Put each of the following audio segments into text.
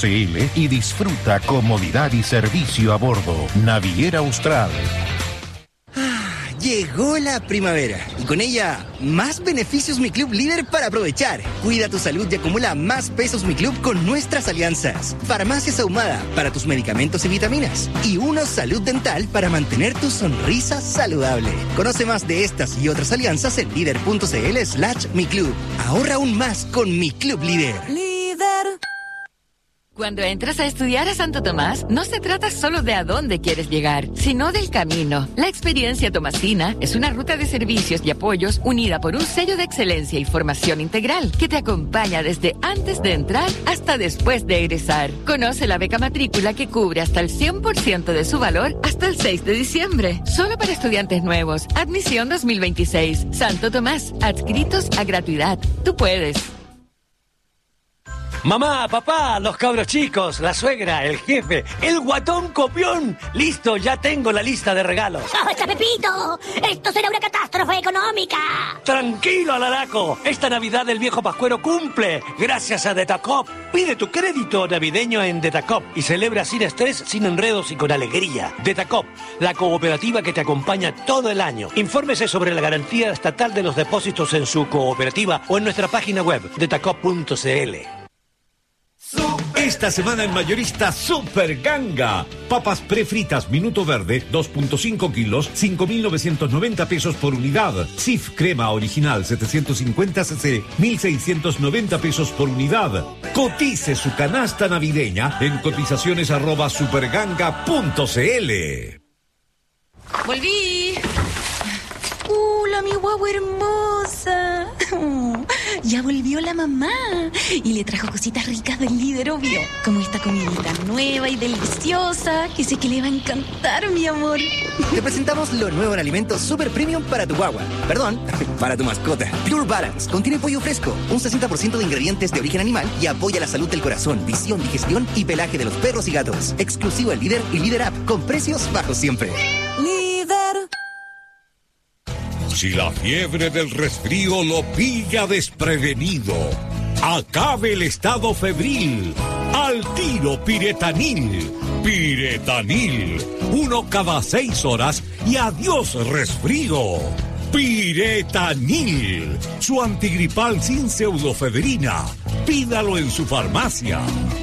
y disfruta comodidad y servicio a bordo. Naviera Austral. Llegó la primavera y con ella más beneficios Mi Club Líder para aprovechar. Cuida tu salud y acumula más pesos Mi Club con nuestras alianzas. Farmacias Ahumada para tus medicamentos y vitaminas. Y Uno Salud Dental para mantener tu sonrisa saludable. Conoce más de estas y otras alianzas en líder.cl/Mi Club. Ahorra aún más con Mi Club Líder. Cuando entras a estudiar a Santo Tomás, no se trata solo de a dónde quieres llegar, sino del camino. La experiencia tomasina es una ruta de servicios y apoyos unida por un sello de excelencia y formación integral que te acompaña desde antes de entrar hasta después de egresar. Conoce la beca matrícula que cubre hasta el 100% de su valor hasta el 6 de diciembre. Solo para estudiantes nuevos. Admisión 2026. Santo Tomás. Adscritos a gratuidad. Tú puedes. Mamá, papá, los cabros chicos, la suegra, el jefe, el guatón copión. Listo, ya tengo la lista de regalos. ¡Basta, Pepito! ¡Esto será una catástrofe económica! Tranquilo, Alaraco. Esta Navidad el viejo Pascuero cumple. Gracias a Detacop. Pide tu crédito navideño en Detacop y celebra sin estrés, sin enredos y con alegría. Detacop, la cooperativa que te acompaña todo el año. Infórmese sobre la garantía estatal de los depósitos en su cooperativa o en nuestra página web, detacop.cl. Esta semana en Mayorista Super Ganga. Papas prefritas Minuto Verde, 2.5 kilos, 5.990 pesos por unidad. Sif Crema Original 750 cc, 1.690 pesos por unidad. Cotice su canasta navideña en cotizaciones@superganga.cl. Volví. La mi guagua hermosa. Ya volvió la mamá y le trajo cositas ricas del Líder, obvio, como esta comidita nueva y deliciosa que sé que le va a encantar, mi amor. Te presentamos lo nuevo en alimentos super premium para tu guagua. Perdón, para tu mascota. Pure Balance contiene pollo fresco, un 60% de ingredientes de origen animal y apoya la salud del corazón, visión, digestión y pelaje de los perros y gatos. Exclusivo en Líder y Líder App, con precios bajos siempre. Líder. Si la fiebre del resfrío lo pilla desprevenido, acabe el estado febril. Al tiro Piretanil. Piretanil. 1 cada 6 horas y adiós resfrío. Piretanil. Su antigripal sin pseudofebrina. Pídalo en su farmacia.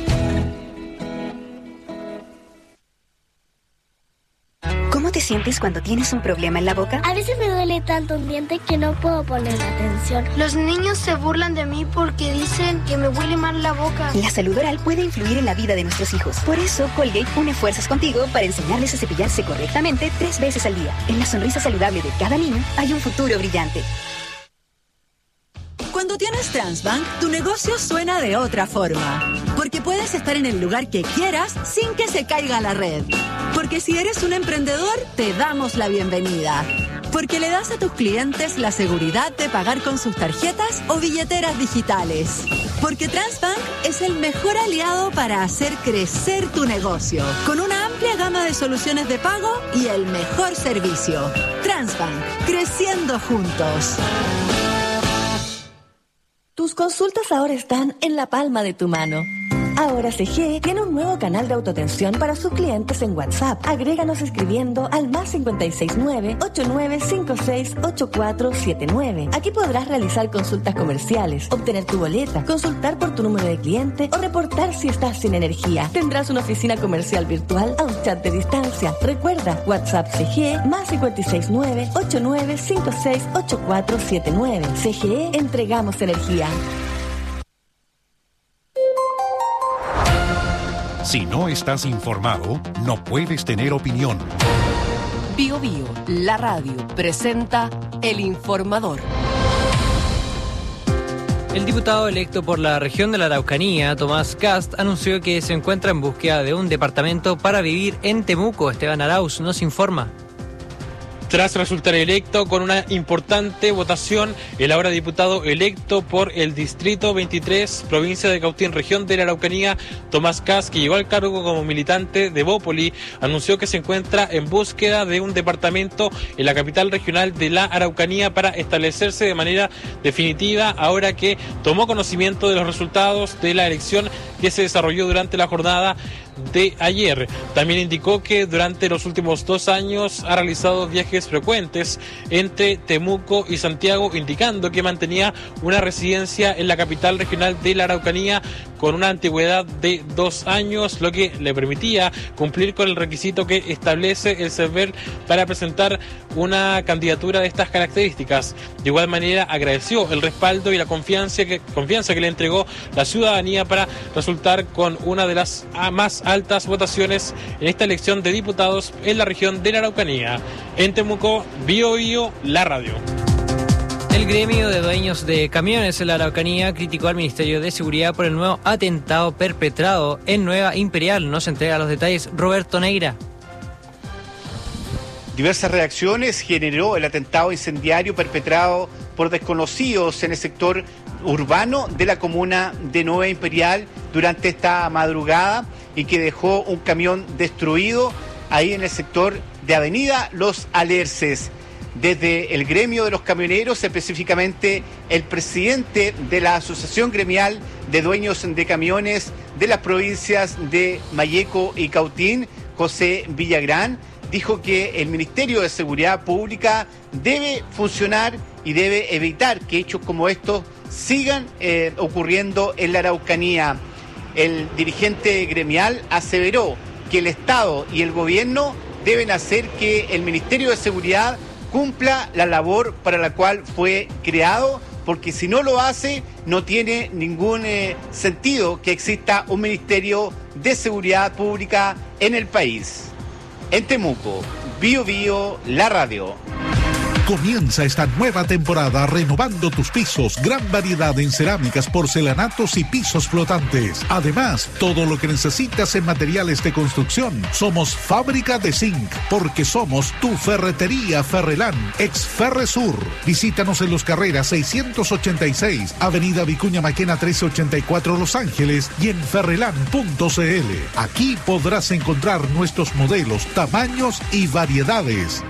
¿Cómo te sientes cuando tienes un problema en la boca? A veces me duele tanto un diente que no puedo poner atención. Los niños se burlan de mí porque dicen que me huele mal la boca. La salud oral puede influir en la vida de nuestros hijos. Por eso, Colgate une fuerzas contigo para enseñarles a cepillarse correctamente 3 veces al día. En la sonrisa saludable de cada niño hay un futuro brillante. Cuando tienes Transbank, tu negocio suena de otra forma. Porque puedes estar en el lugar que quieras sin que se caiga la red. Porque si eres un emprendedor, te damos la bienvenida. Porque le das a tus clientes la seguridad de pagar con sus tarjetas o billeteras digitales. Porque Transbank es el mejor aliado para hacer crecer tu negocio. Con una amplia gama de soluciones de pago y el mejor servicio. Transbank, creciendo juntos. Tus consultas ahora están en la palma de tu mano. Ahora CG tiene un nuevo canal de autoatención para sus clientes en WhatsApp. Agréganos escribiendo al +569 8956 8479. Aquí podrás realizar consultas comerciales, obtener tu boleta, consultar por tu número de cliente o reportar si estás sin energía. Tendrás una oficina comercial virtual a un chat de distancia. Recuerda, WhatsApp CG +569 8956 8479. CGE, entregamos energía. Si no estás informado, no puedes tener opinión. Bio Bio, la radio, presenta El Informador. El diputado electo por la región de la Araucanía, Tomás Kast, anunció que se encuentra en búsqueda de un departamento para vivir en Temuco. Esteban Arauz nos informa. tras resultar electo con una importante votación, el ahora diputado electo por el Distrito 23, provincia de Cautín, región de la Araucanía, Tomás Kast, que llegó al cargo como militante de Bópoli, anunció que se encuentra en búsqueda de un departamento en la capital regional de la Araucanía para establecerse de manera definitiva, ahora que tomó conocimiento de los resultados de la elección que se desarrolló durante la jornada de ayer. También indicó que durante los últimos 2 años ha realizado viajes frecuentes entre Temuco y Santiago, indicando que mantenía una residencia en la capital regional de la Araucanía con una antigüedad de 2 años, lo que le permitía cumplir con el requisito que establece el CERVEL para presentar una candidatura de estas características. De igual manera, agradeció el respaldo y la confianza que le entregó la ciudadanía para resultar con una de las más altas votaciones en esta elección de diputados en la región de la Araucanía. En Temuco, Bio Bio, la radio. El gremio de dueños de camiones en la Araucanía criticó al Ministerio de Seguridad por el nuevo atentado perpetrado en Nueva Imperial. Nos entrega los detalles Roberto Neira. Diversas reacciones generó el atentado incendiario perpetrado por desconocidos en el sector urbano de la comuna de Nueva Imperial durante esta madrugada y que dejó un camión destruido ahí en el sector de Avenida Los Alerces. Desde el gremio de los camioneros, específicamente el presidente de la Asociación Gremial de Dueños de Camiones de las provincias de Malleco y Cautín, José Villagrán, dijo que el Ministerio de Seguridad Pública debe funcionar y debe evitar que hechos como estos sigan ocurriendo en la Araucanía. El dirigente gremial aseveró que el Estado y el gobierno deben hacer que el Ministerio de Seguridad cumpla la labor para la cual fue creado, porque si no lo hace, no tiene ningún sentido que exista un Ministerio de Seguridad Pública en el país. En Temuco, Bio Bio, la radio. Comienza esta nueva temporada renovando tus pisos. Gran variedad en cerámicas, porcelanatos y pisos flotantes. Además, todo lo que necesitas en materiales de construcción. Somos Fábrica de Zinc, porque somos tu ferretería Ferrelán, ex Ferresur. Visítanos en Los Carreras 686, Avenida Vicuña Maquena 1384, Los Ángeles, y en ferrelán.cl. Aquí podrás encontrar nuestros modelos, tamaños y variedades.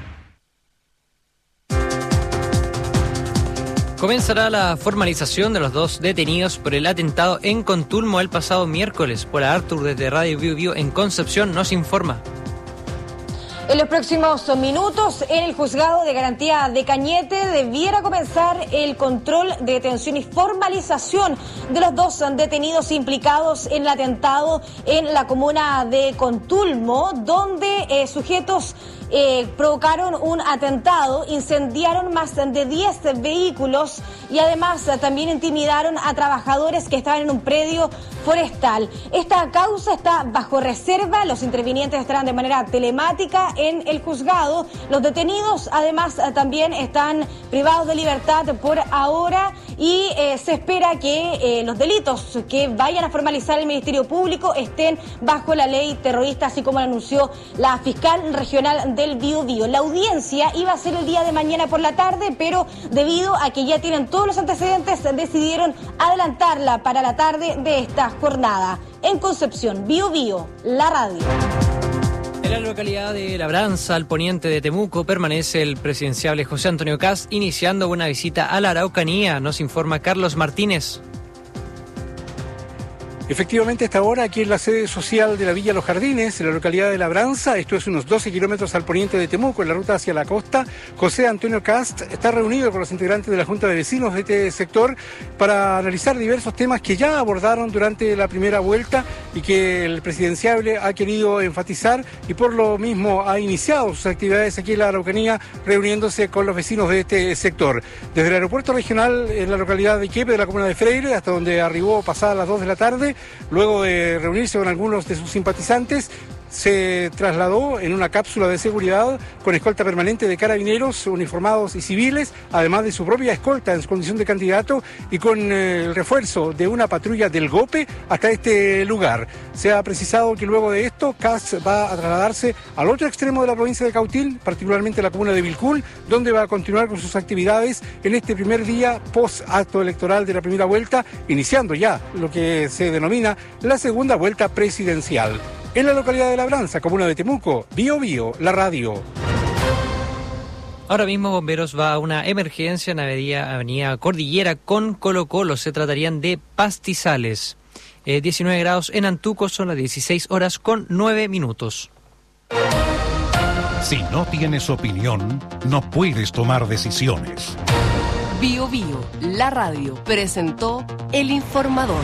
Comenzará la formalización de los 2 detenidos por el atentado en Contulmo el pasado miércoles. Pola Artur desde Radio Bio Bio en Concepción nos informa. En los próximos minutos, en el juzgado de garantía de Cañete debiera comenzar el control de detención y formalización de los 2 detenidos implicados en el atentado en la comuna de Contulmo, donde sujetos provocaron un atentado, incendiaron más de 10 vehículos y además también intimidaron a trabajadores que estaban en un predio forestal. Esta causa está bajo reserva, los intervinientes estarán de manera telemática en el juzgado. Los detenidos además también están privados de libertad por ahora y se espera que los delitos que vayan a formalizar el Ministerio Público estén bajo la ley terrorista, así como lo anunció la fiscal regional del Biobío. La audiencia iba a ser el día de mañana por la tarde, pero debido a que ya tienen todos los antecedentes, decidieron adelantarla para la tarde de esta jornada. En Concepción, Biobío, la radio. En la localidad de Labranza, al poniente de Temuco, permanece el presidenciable José Antonio Kast iniciando una visita a la Araucanía, nos informa Carlos Martínez. Efectivamente, hasta ahora aquí en la sede social de la Villa Los Jardines, en la localidad de Labranza, esto es unos 12 kilómetros al poniente de Temuco, en la ruta hacia la costa, José Antonio Kast está reunido con los integrantes de la Junta de Vecinos de este sector para analizar diversos temas que ya abordaron durante la primera vuelta y que el presidenciable ha querido enfatizar y por lo mismo ha iniciado sus actividades aquí en la Araucanía reuniéndose con los vecinos de este sector. Desde el aeropuerto regional en la localidad de Iquique, de la comuna de Freire, hasta donde arribó pasadas las 2 de la tarde, luego de reunirse con algunos de sus simpatizantes, se trasladó en una cápsula de seguridad con escolta permanente de carabineros, uniformados y civiles, además de su propia escolta en su condición de candidato y con el refuerzo de una patrulla del GOPE hasta este lugar. Se ha precisado que luego de esto, Kast va a trasladarse al otro extremo de la provincia de Cautín, particularmente la comuna de Vilcún, donde va a continuar con sus actividades en este primer día post-acto electoral de la primera vuelta, iniciando ya lo que se denomina la segunda vuelta presidencial. En la localidad de Labranza, comuna de Temuco, Bío Bío, la radio. Ahora mismo Bomberos va a una emergencia en Avenida Cordillera con Colo Colo. Se tratarían de pastizales. 19 grados en Antuco, son las 16 horas con 9 minutos. Si no tienes opinión, no puedes tomar decisiones. Bío Bío, la radio, presentó El Informador.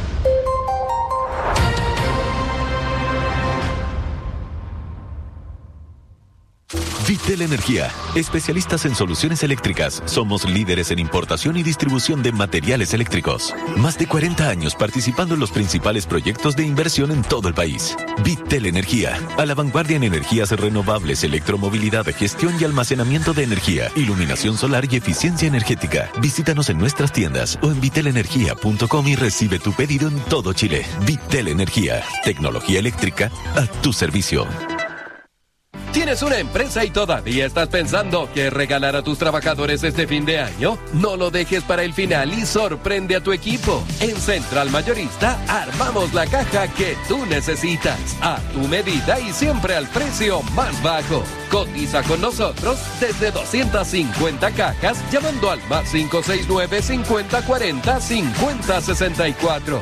Vitel Energía, especialistas en soluciones eléctricas. Somos líderes en importación y distribución de materiales eléctricos. Más de 40 años participando en los principales proyectos de inversión en todo el país. Vitel Energía, a la vanguardia en energías renovables, electromovilidad, gestión y almacenamiento de energía, iluminación solar y eficiencia energética. Visítanos en nuestras tiendas o en vitelenergia.com y recibe tu pedido en todo Chile. Vitel Energía, tecnología eléctrica a tu servicio. ¿Tienes una empresa y todavía estás pensando qué regalar a tus trabajadores este fin de año? No lo dejes para el final y sorprende a tu equipo. En Central Mayorista armamos la caja que tú necesitas, a tu medida y siempre al precio más bajo. Cotiza con nosotros desde 250 cajas llamando al más 569 5040 5064.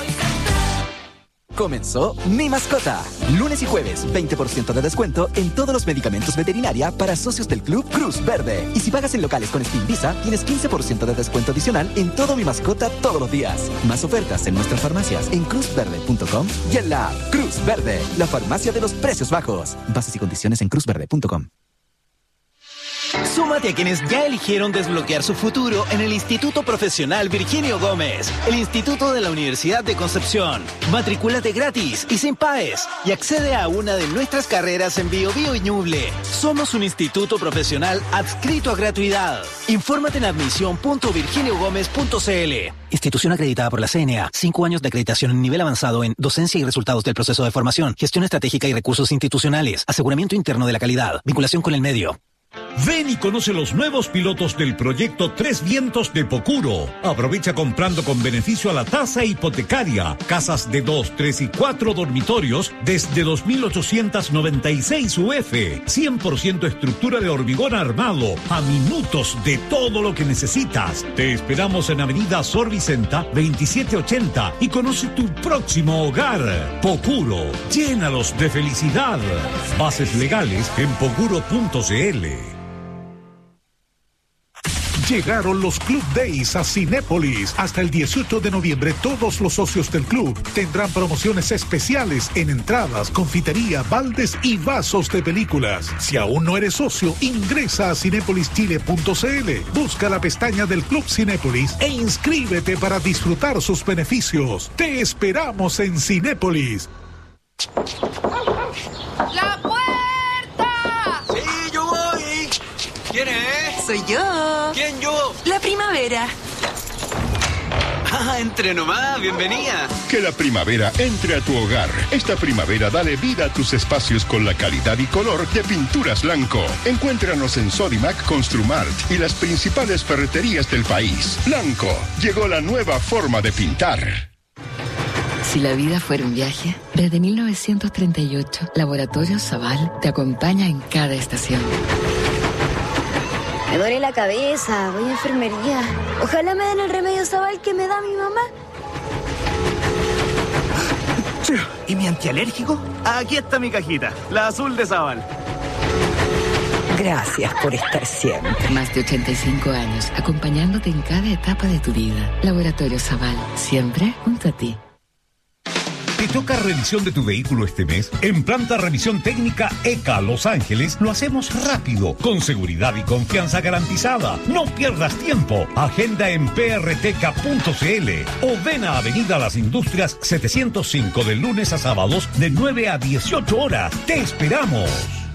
Comenzó Mi Mascota. Lunes y jueves, 20% de descuento en todos los medicamentos veterinaria para socios del Club Cruz Verde. Y si pagas en locales con Spin Visa, tienes 15% de descuento adicional en todo Mi Mascota todos los días. Más ofertas en nuestras farmacias en cruzverde.com y en la app Cruz Verde, la farmacia de los precios bajos. Bases y condiciones en cruzverde.com. Súmate a quienes ya eligieron desbloquear su futuro en el Instituto Profesional Virginio Gómez, el Instituto de la Universidad de Concepción. Matrículate gratis y sin PAES y accede a una de nuestras carreras en Bío Bío y Ñuble. Somos un instituto profesional adscrito a gratuidad. Infórmate en admisión.virginiogomez.cl. Institución acreditada por la CNA. 5 años de acreditación en nivel avanzado en docencia y resultados del proceso de formación, gestión estratégica y recursos institucionales, aseguramiento interno de la calidad, vinculación con el medio. Ven y conoce los nuevos pilotos del proyecto Tres Vientos de Pocuro. Aprovecha comprando con beneficio a la tasa hipotecaria. Casas de 2, 3 y 4 dormitorios desde 2.896 UF. 100% estructura de hormigón armado. A minutos de todo lo que necesitas. Te esperamos en Avenida Sor Vicenta 2780 y conoce tu próximo hogar. Pocuro, llénalos de felicidad. Bases legales en pocuro.cl. Llegaron los Club Days a Cinépolis. Hasta el 18 de noviembre todos los socios del club tendrán promociones especiales en entradas, confitería, baldes y vasos de películas. Si aún no eres socio, ingresa a cinépolischile.cl, busca la pestaña del Club Cinépolis e inscríbete para disfrutar sus beneficios. Te esperamos en Cinépolis. ¡La puerta! ¡Sí, yo voy! ¿Quién es? Soy yo. ¿Quién yo? La primavera. Ah, entre nomás, bienvenida. Que la primavera entre a tu hogar. Esta primavera dale vida a tus espacios con la calidad y color de Pinturas Blanco. Encuéntranos en Sodimac, Construmart y las principales ferreterías del país. Blanco, llegó la nueva forma de pintar. Si la vida fuera un viaje, desde 1938, Laboratorio Zaval te acompaña en cada estación. Me duele la cabeza, voy a enfermería. Ojalá me den el remedio Zaval que me da mi mamá. ¿Y mi antialérgico? Aquí está mi cajita, la azul de Zaval. Gracias por estar siempre. Más de 85 años, acompañándote en cada etapa de tu vida. Laboratorio Zaval, siempre junto a ti. ¿Te toca revisión de tu vehículo este mes? En Planta Revisión Técnica ECA Los Ángeles lo hacemos rápido, con seguridad y confianza garantizada. No pierdas tiempo. Agenda en prtk.cl o ven a Avenida Las Industrias 705 de lunes a sábados de 9 a 18 horas. ¡Te esperamos!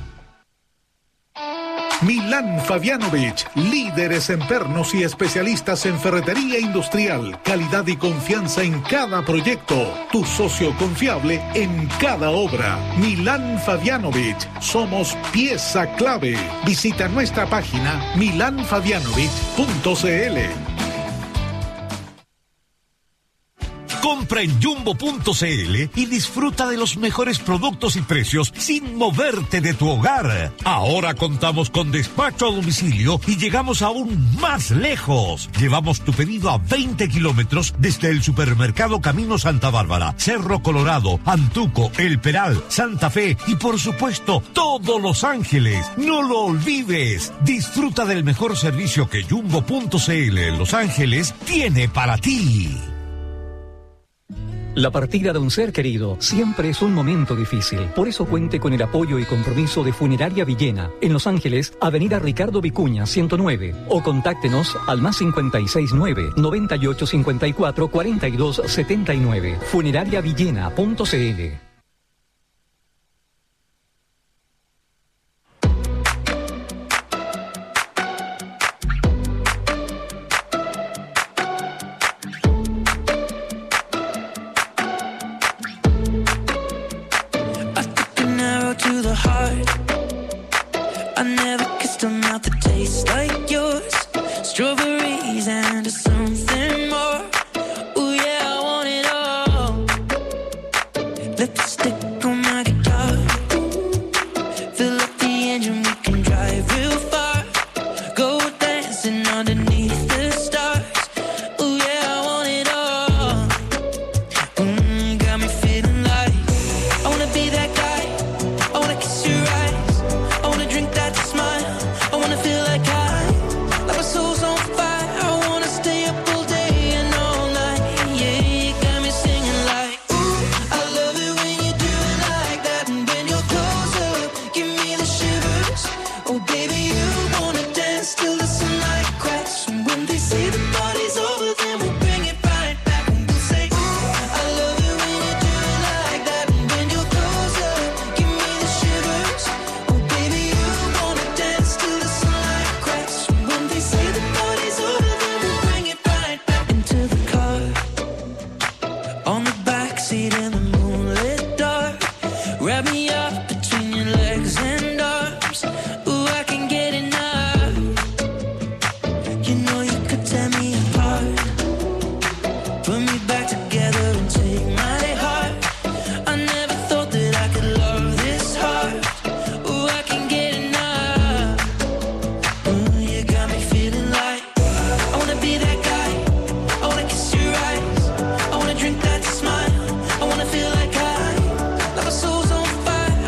Milán Fabianovich, líderes en pernos y especialistas en ferretería industrial, calidad y confianza en cada proyecto, tu socio confiable en cada obra. Milán Fabianovich, somos pieza clave. Visita nuestra página milanfabianovich.cl. Compra en Jumbo.cl y disfruta de los mejores productos y precios sin moverte de tu hogar. Ahora contamos con despacho a domicilio y llegamos aún más lejos. Llevamos tu pedido a 20 kilómetros desde el supermercado Camino Santa Bárbara, Cerro Colorado, Antuco, El Peral, Santa Fe y por supuesto todos Los Ángeles. No lo olvides. Disfruta del mejor servicio que Jumbo.cl en Los Ángeles tiene para ti. La partida de un ser querido siempre es un momento difícil. Por eso cuente con el apoyo y compromiso de Funeraria Villena, en Los Ángeles, Avenida Ricardo Vicuña, 109. O contáctenos al +569 9854 4279. Funerariavillena.cl. Drink that smile. I wanna feel like I, like my soul's on fire.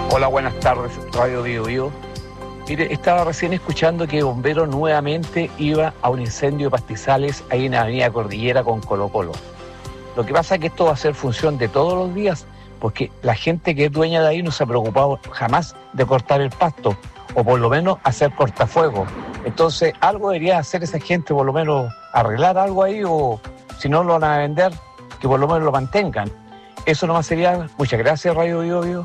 Hola, buenas tardes, Radio Bio Bio. Mire, estaba recién escuchando que Bombero nuevamente iba a un incendio de pastizales ahí en Avenida Cordillera con Colo Colo. Lo que pasa es que esto va a ser función de todos los días, porque la gente que es dueña de ahí no se ha preocupado jamás de cortar el pasto, o por lo menos hacer cortafuego. Entonces, algo debería hacer esa gente, por lo menos arreglar algo ahí, o si no lo van a vender, que por lo menos lo mantengan. Eso nomás sería. Muchas gracias, Radio Bio Bio.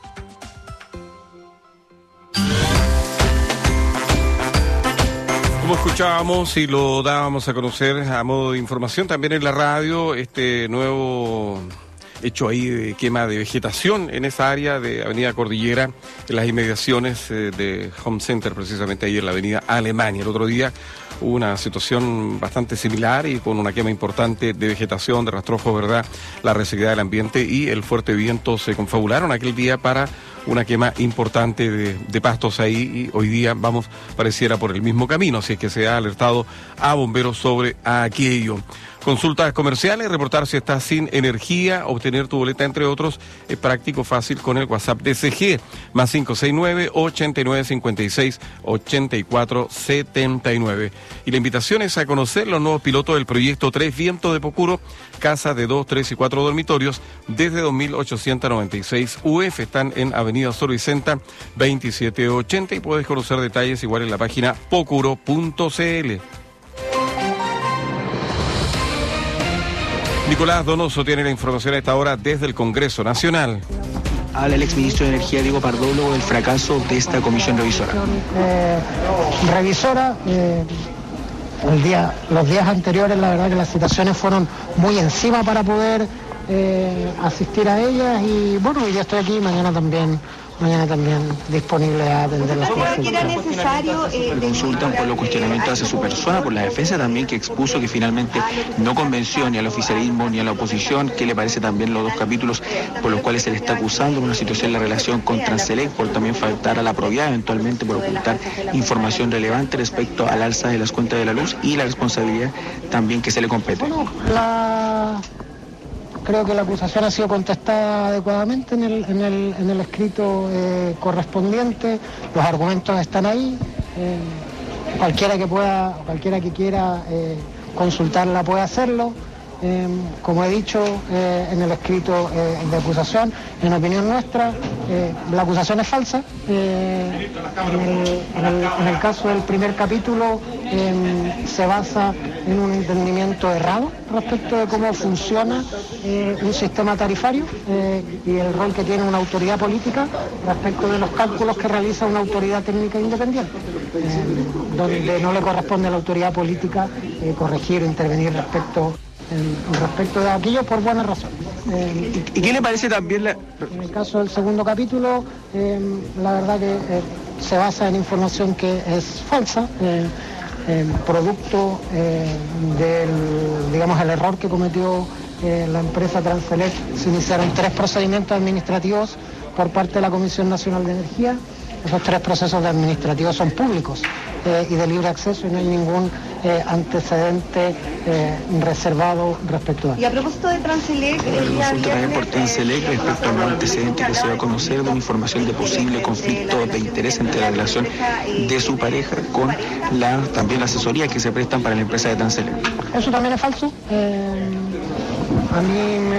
Como escuchábamos y lo dábamos a conocer a modo de información también en la radio, este nuevo hecho ahí de quema de vegetación en esa área de Avenida Cordillera, en las inmediaciones de Home Center, precisamente ahí en la Avenida Alemania. El otro día hubo una situación bastante similar y con una quema importante de vegetación, de rastrojo, ¿verdad? La resequedad del ambiente y el fuerte viento se confabularon aquel día para una quema importante de pastos ahí, y hoy día pareciera por el mismo camino, así es que se ha alertado a bomberos sobre aquello. Consultas comerciales, reportar si estás sin energía, obtener tu boleta, entre otros, es práctico, fácil con el WhatsApp de CG, más 569-8956-8479. Y la invitación es a conocer los nuevos pilotos del proyecto 3 Vientos de Pocuro, casa de 2, 3 y 4 dormitorios, desde 2.896 UF, están en Avenida Sor Vicenta 2780, y puedes conocer detalles igual en la página pocuro.cl. Nicolás Donoso tiene la información a esta hora desde el Congreso Nacional. Habla el exministro de Energía, Diego Pardolo, del fracaso de esta comisión revisora. Los días anteriores, la verdad que las citaciones fueron muy encima para poder asistir a ellas, y bueno, ya estoy aquí, mañana también disponible a atender las consultas. ¿Era necesario consultan por los cuestionamientos hacia su persona, por la defensa también, que expuso que finalmente no convenció ni al oficialismo ni a la oposición? ¿Qué le parece también los dos capítulos por los cuales se le está acusando una situación en la relación con Transelec, por también faltar a la probidad, eventualmente por ocultar información relevante respecto al alza de las cuentas de la luz y la responsabilidad también que se le compete? Bueno, creo que la acusación ha sido contestada adecuadamente en el escrito correspondiente. Los argumentos están ahí. Cualquiera que quiera consultarla puede hacerlo. Como he dicho en el escrito de acusación, en opinión nuestra, la acusación es falsa. En el caso del primer capítulo se basa en un entendimiento errado respecto de cómo funciona un sistema tarifario y el rol que tiene una autoridad política respecto de los cálculos que realiza una autoridad técnica independiente, donde no le corresponde a la autoridad política corregir o intervenir respecto de aquello por buena razón. ¿Y qué le parece también En el caso del segundo capítulo, la verdad que se basa en información que es falsa, producto del error que cometió la empresa Transelec. Se iniciaron 3 procedimientos administrativos por parte de la Comisión Nacional de Energía. Esos 3 procesos administrativos son públicos y de libre acceso, y no hay ningún antecedente reservado respecto a. Y a propósito de Transelec, consulta también por Transelec respecto a un antecedente que se va a conocer de una información de posible conflicto de interés entre la relación de su pareja con también la asesoría que se prestan para la empresa de Transelec. Eso también es falso. A mí me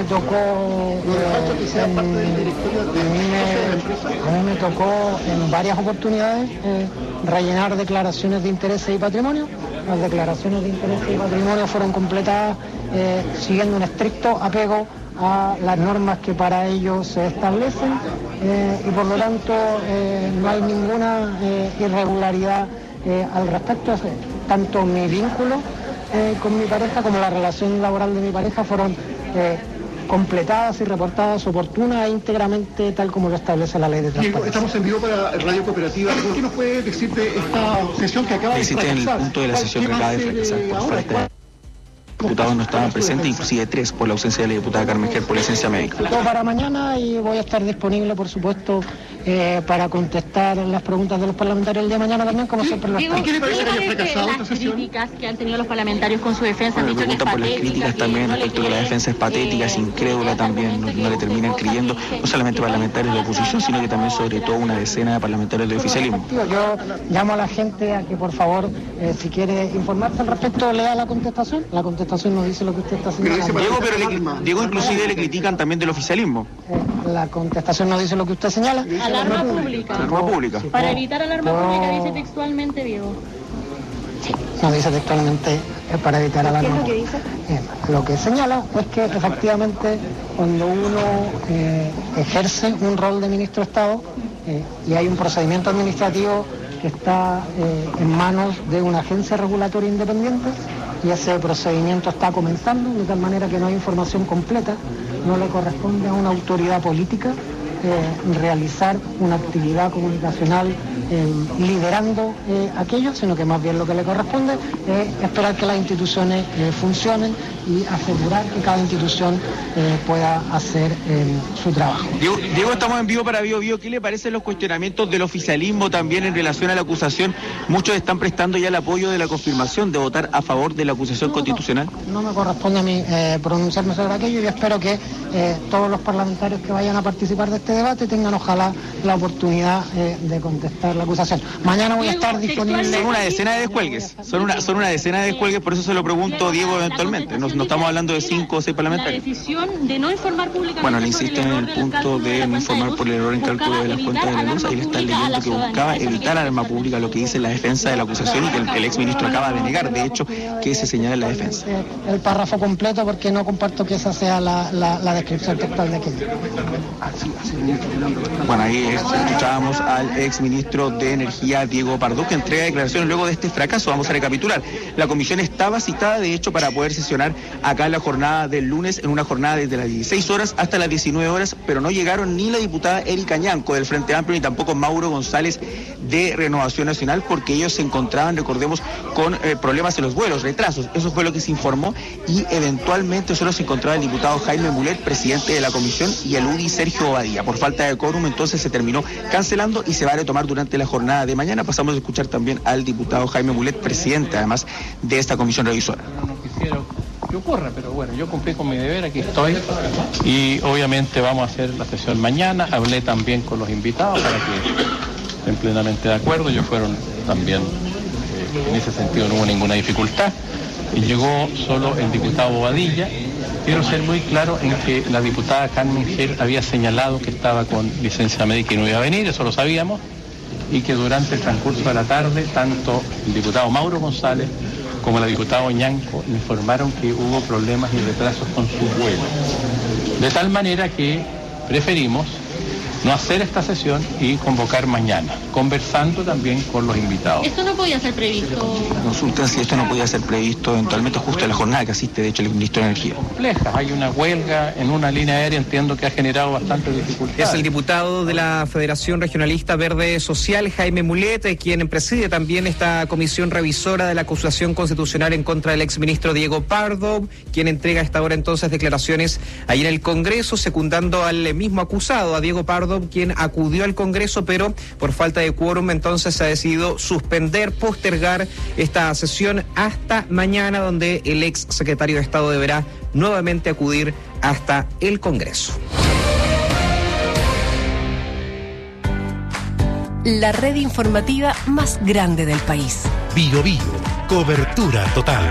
tocó en varias oportunidades rellenar declaraciones de intereses y patrimonio. Las declaraciones de intereses y patrimonio fueron completadas siguiendo un estricto apego a las normas que para ello se establecen, y por lo tanto no hay ninguna irregularidad al respecto. Tanto mi vínculo con mi pareja como la relación laboral de mi pareja fueron completadas y reportadas oportunas e íntegramente tal como lo establece la ley de transparencia. Estamos en vivo para Radio Cooperativa. ¿Qué nos puede decir de esta sesión que acaba de fracasar? En el punto de la sesión que acaba de fracasar por falta de diputados no estaban presentes, inclusive 3 por la ausencia de la diputada Carmen Ger por licencia médica. Todo para mañana, y voy a estar disponible, por supuesto, para contestar las preguntas de los parlamentarios el día de mañana también, como siempre lo estamos. ¿Qué le parece las críticas que han tenido los parlamentarios con su defensa? Bueno, me preguntan por las críticas también respecto a que la defensa es patética, es incrédula también, no le terminan creyendo, no solamente parlamentarios de oposición, sino que también sobre todo una decena de parlamentarios de oficialismo. Yo llamo a la gente a que por favor, si quiere informarse al respecto, lea la contestación. La contestación nos dice lo que usted está señalando. Diego inclusive le critican también del oficialismo. La contestación nos dice lo que usted señala. Alarma pública. Para evitar alarma pública, dice textualmente, Diego. Sí, nos dice textualmente para evitar alarma pública. ¿Qué es lo que dice? Lo que señala es que efectivamente cuando uno ejerce un rol de ministro de Estado y hay un procedimiento administrativo que está en manos de una agencia regulatoria independiente y ese procedimiento está comenzando, de tal manera que no hay información completa, no le corresponde a una autoridad política realizar una actividad comunicacional liderando aquello, sino que más bien lo que le corresponde es esperar que las instituciones funcionen y asegurar que cada institución pueda hacer su trabajo. Diego, estamos en vivo para Bio Bio. ¿Qué le parecen los cuestionamientos del oficialismo también en relación a la acusación? Muchos están prestando ya el apoyo de la confirmación de votar a favor de la acusación constitucional. No me corresponde a mí pronunciarme sobre aquello. Yo espero que todos los parlamentarios que vayan a participar de este debate tengan ojalá la oportunidad de contestar la acusación. Mañana voy a estar disponible. Son una decena de descuelgues. Son una decena de descuelgues, por eso se lo pregunto, Diego, eventualmente. No estamos hablando de 5 o 6 parlamentarios. La decisión de no informar públicamente. Bueno, le insisten en el punto de no informar por el error en cálculo de las cuentas de la luz. Ahí le están leyendo que buscaba evitar alarma pública, lo que dice la defensa de la acusación y que el exministro acaba de negar, de hecho, que se señala en la defensa. El párrafo completo, porque no comparto que esa sea la descripción textual de aquello. Bueno, ahí escuchábamos al exministro de Energía, Diego Pardo, que entrega declaraciones luego de este fracaso. Vamos a recapitular. La comisión estaba citada, de hecho, para poder sesionar acá en la jornada del lunes, en una jornada desde las 16 horas hasta las 19 horas, pero no llegaron ni la diputada Erika Ñanco del Frente Amplio, ni tampoco Mauro González de Renovación Nacional, porque ellos se encontraban, recordemos, con problemas en los vuelos, retrasos. Eso fue lo que se informó y eventualmente solo se encontraba el diputado Jaime Mulet, presidente de la comisión, y el UDI Sergio Badía. Por falta de quórum, entonces se terminó cancelando y se va a retomar durante la jornada de mañana. Pasamos a escuchar también al diputado Jaime Mulet, presidente además de esta comisión revisora. No quisiera que ocurra, pero bueno, yo cumplí con mi deber, aquí estoy y obviamente vamos a hacer la sesión mañana. Hablé también con los invitados para que estén plenamente de acuerdo. Ellos fueron también, en ese sentido no hubo ninguna dificultad. Y llegó solo el diputado Bobadilla. Quiero ser muy claro en que la diputada Carmen Gel había señalado que estaba con licencia médica y no iba a venir, eso lo sabíamos, y que durante el transcurso de la tarde, tanto el diputado Mauro González como la diputada Ñanco informaron que hubo problemas y retrasos con su vuelo. De tal manera que preferimos no hacer esta sesión y convocar mañana, conversando también con los invitados. ¿Esto no podía ser previsto? Consultan si esto no podía ser previsto eventualmente justo en la jornada que asiste, de hecho, el ministro de Energía. Complejas, hay una huelga en una línea aérea, entiendo que ha generado bastantes dificultades. Es el diputado de la Federación Regionalista Verde Social, Jaime Mulet, quien preside también esta comisión revisora de la acusación constitucional en contra del exministro Diego Pardo, quien entrega hasta ahora entonces declaraciones ahí en el Congreso, secundando al mismo acusado, a Diego Pardo, quien acudió al Congreso, pero por falta de quórum entonces se ha decidido postergar esta sesión hasta mañana, donde el ex secretario de Estado deberá nuevamente acudir hasta el Congreso. La red informativa más grande del país. Bio Bio, cobertura total.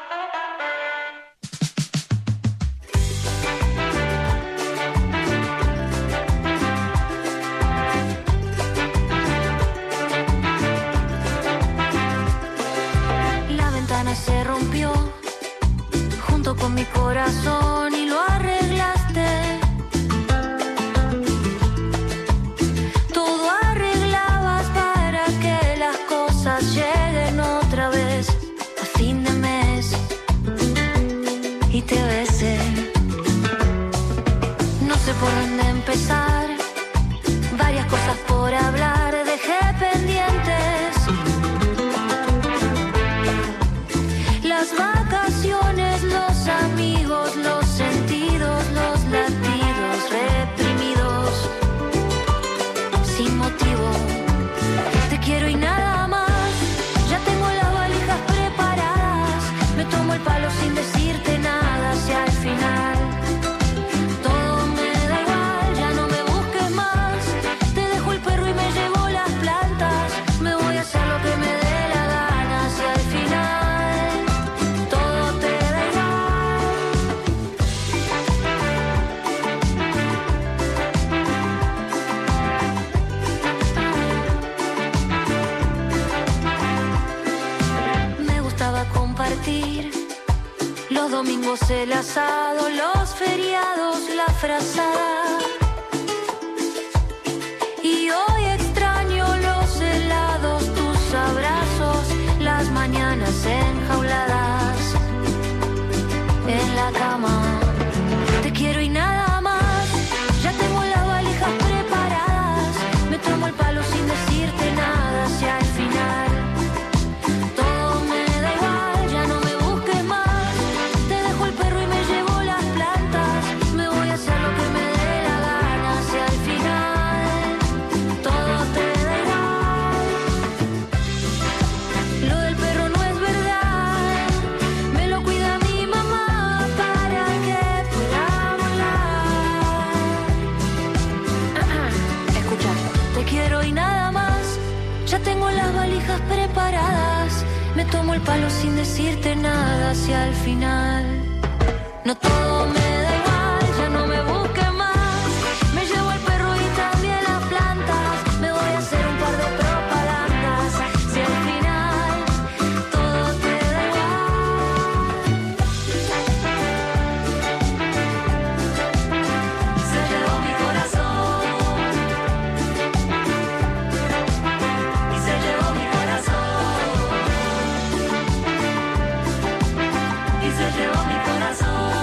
Se rompió junto con mi corazón y lo arreglaste. Todo arreglabas para que las cosas lleguen otra vez a fin de mes y te besé. No sé por dónde empezar, varias cosas por hablar, dejé pendientes. Las vacaciones, los amigos, los sentidos, los latidos reprimidos. Sin domingos el asado, los feriados la frazada. Y hoy extraño los helados, tus abrazos, las mañanas enjauladas en la cama. Te quiero y nada más, ya tengo las valijas preparadas. Me tomo el palo sin decirte nada hacia el final. Todo me da igual, ya no me busques más. Te dejo el perro y me llevo las plantas. Me voy a hacer lo que me dé la gana hacia el final. Todo te da igual. Lo del perro no es verdad, me lo cuida mi mamá para que pueda volar. Escucha, te quiero y nada más, ya tengo las valijas preparadas. Me tomo el palo sin decirte nada hacia el final. No todo me da igual, ya no me busques más. Me llevo el perro y también las plantas. Me voy a hacer un par de propagandas. Si al final todo te da igual. Se llevó mi corazón y se llevó mi corazón y se llevó mi corazón.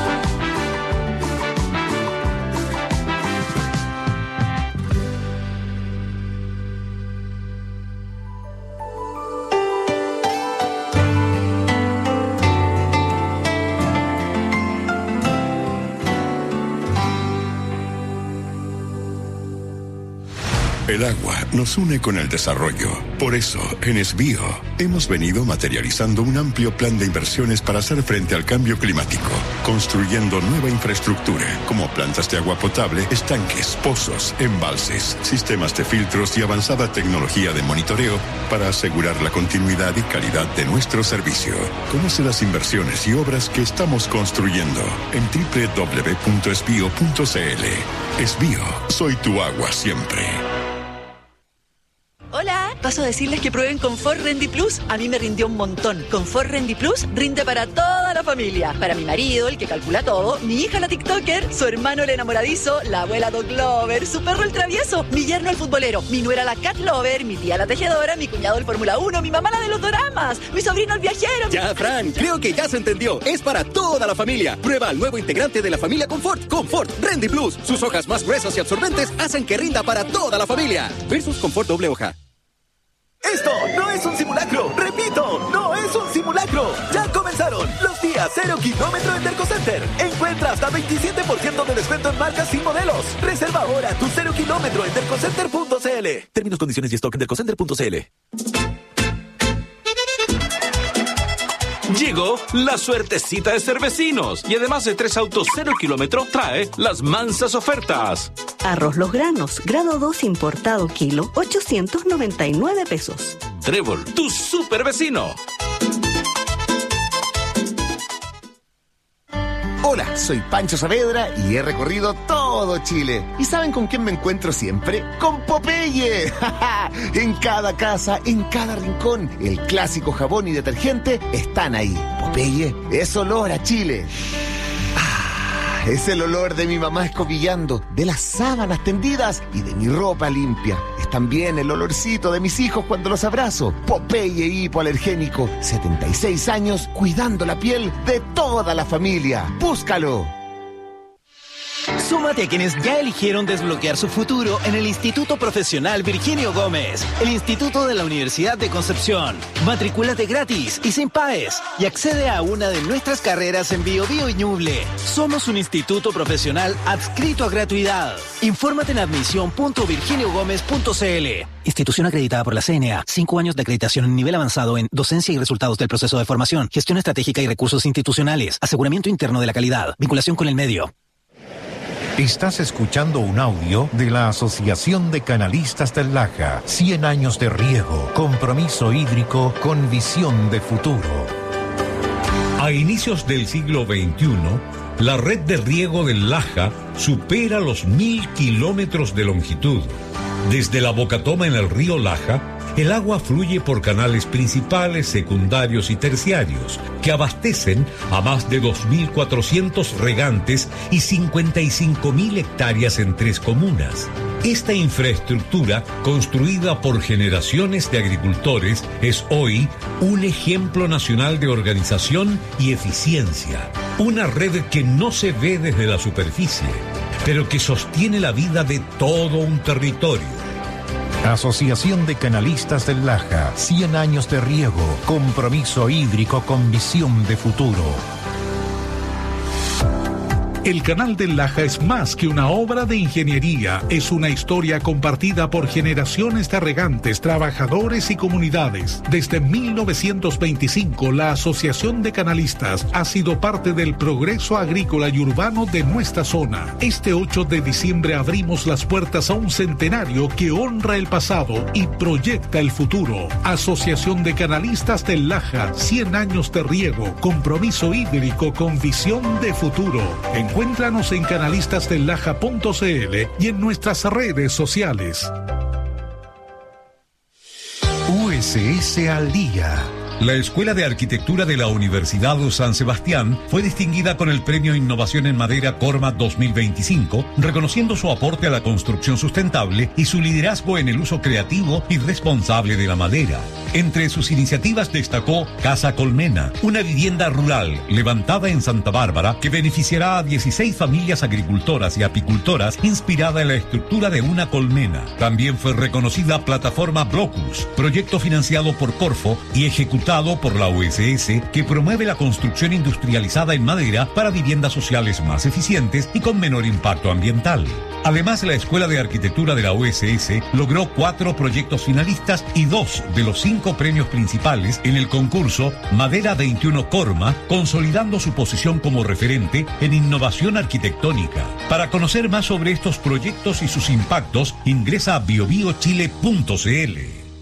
El agua nos une con el desarrollo. Por eso, en Esbío, hemos venido materializando un amplio plan de inversiones para hacer frente al cambio climático, construyendo nueva infraestructura, como plantas de agua potable, estanques, pozos, embalses, sistemas de filtros y avanzada tecnología de monitoreo para asegurar la continuidad y calidad de nuestro servicio. Conoce las inversiones y obras que estamos construyendo en www.esbio.cl. Esbío, soy tu agua siempre. Hola, paso a decirles que prueben Confort Rendy Plus. A mí me rindió un montón. Confort Rendy Plus rinde para toda la familia. Para mi marido, el que calcula todo, mi hija la TikToker, su hermano el enamoradizo, la abuela Dog Lover, su perro el travieso, mi yerno el futbolero, mi nuera la Cat Lover, mi tía la tejedora, mi cuñado el Fórmula 1, mi mamá la de los doramas, mi sobrino el viajero. Ya, Fran, creo que ya se entendió. Es para toda la familia. Prueba el nuevo integrante de la familia Confort, Confort Rendy Plus. Sus hojas más gruesas y absorbentes hacen que rinda para toda la familia. Versus Confort doble hoja. Esto no es un simulacro. Repito, no es un simulacro. Ya comenzaron los días 0 kilómetro en Dercocenter. Encuentra hasta 27% de descuento en marcas y modelos. Reserva ahora tu 0 kilómetro en dercocenter.cl. Términos, condiciones y stock en dercocenter.cl. Llegó la suertecita de Cervecinos y además de 3 autos 0 kilómetros trae las mansas ofertas. Arroz Los Granos, grado 2 importado kilo, 899 pesos. Trébol, tu super vecino. Hola, soy Pancho Saavedra y he recorrido todo Chile. ¿Y saben con quién me encuentro siempre? ¡Con Popeye! En cada casa, en cada rincón, el clásico jabón y detergente están ahí. Popeye es olor a Chile. Es el olor de mi mamá escobillando, de las sábanas tendidas y de mi ropa limpia. Es también el olorcito de mis hijos cuando los abrazo. Popeye hipoalergénico, 76 años cuidando la piel de toda la familia. ¡Búscalo! Súmate a quienes ya eligieron desbloquear su futuro en el Instituto Profesional Virginio Gómez, el Instituto de la Universidad de Concepción. Matricúlate gratis y sin PAES y accede a una de nuestras carreras en Bio y Ñuble. Somos un instituto profesional adscrito a gratuidad. Infórmate en admisión.virginiogomez.cl. Institución acreditada por la CNA. 5 años de acreditación en nivel avanzado en docencia y resultados del proceso de formación, gestión estratégica y recursos institucionales, aseguramiento interno de la calidad, vinculación con el medio. Estás escuchando un audio de la Asociación de Canalistas del Laja. 100 años de riego, compromiso hídrico con visión de futuro. A inicios del siglo XXI, la red de riego del Laja supera los 1000 kilómetros de longitud. Desde la bocatoma en el río Laja, El agua fluye por canales principales, secundarios y terciarios, que abastecen a más de 2.400 regantes y 55.000 hectáreas en 3 comunas. Esta infraestructura, construida por generaciones de agricultores, es hoy un ejemplo nacional de organización y eficiencia. Una red que no se ve desde la superficie, pero que sostiene la vida de todo un territorio. Asociación de Canalistas del Laja, 100 años de riego, compromiso hídrico con visión de futuro. El Canal del Laja es más que una obra de ingeniería, es una historia compartida por generaciones de regantes, trabajadores y comunidades. Desde 1925, la Asociación de Canalistas ha sido parte del progreso agrícola y urbano de nuestra zona. Este 8 de diciembre abrimos las puertas a un centenario que honra el pasado y proyecta el futuro. Asociación de Canalistas del Laja, 100 años de riego, compromiso hídrico con visión de futuro. Encuéntranos en canalistasdellaja.cl y en nuestras redes sociales. USS al día. La Escuela de Arquitectura de la Universidad de San Sebastián fue distinguida con el Premio Innovación en Madera Corma 2025, reconociendo su aporte a la construcción sustentable y su liderazgo en el uso creativo y responsable de la madera. Entre sus iniciativas destacó Casa Colmena, una vivienda rural levantada en Santa Bárbara que beneficiará a 16 familias agricultoras y apicultoras inspirada en la estructura de una colmena. También fue reconocida Plataforma Blocus, proyecto financiado por Corfo y ejecutado por la USS, que promueve la construcción industrializada en madera para viviendas sociales más eficientes y con menor impacto ambiental. Además, la Escuela de Arquitectura de la USS logró 4 proyectos finalistas y 2 de los 5 premios principales en el concurso Madera 21 Corma, consolidando su posición como referente en innovación arquitectónica. Para conocer más sobre estos proyectos y sus impactos, ingresa a biobiochile.cl.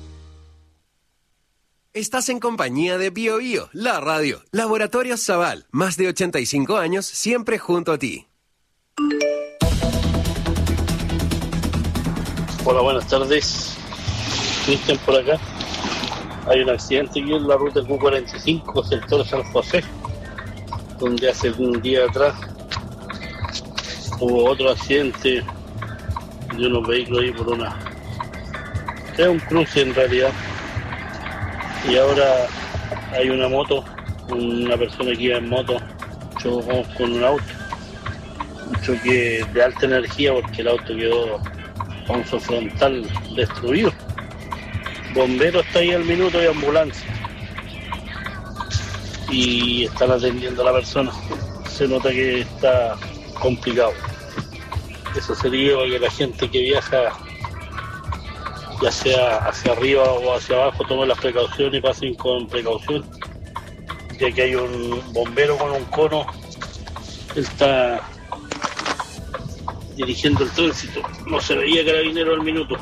Estás en compañía de BioBio, la radio. Laboratorios Zaval, más de 85 años, siempre junto a ti. Hola, buenas tardes. Cristian por acá. Hay un accidente aquí en la ruta Q45, sector San José, donde hace un día atrás hubo otro accidente de unos vehículos ahí por es un cruce en realidad. Y ahora hay una moto, una persona que iba en moto, chocó con un auto, un choque de alta energía porque el auto quedó con su frontal destruido. Bombero está ahí al minuto y ambulancia. Y están atendiendo a la persona. Se nota que está complicado. Eso sería para que la gente que viaja, ya sea hacia arriba o hacia abajo, tomen las precauciones y pasen con precaución, ya que hay un bombero con un cono, él está dirigiendo el tránsito, no se veía carabinero al minuto.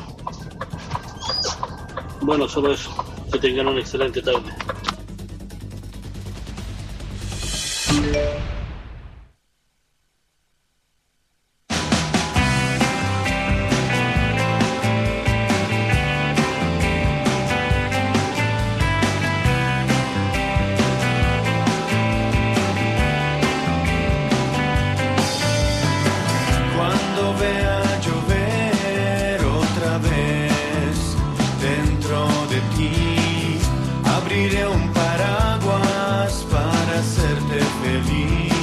Bueno, solo eso, que tengan una excelente tarde. Abriré un paraguas para hacerte feliz.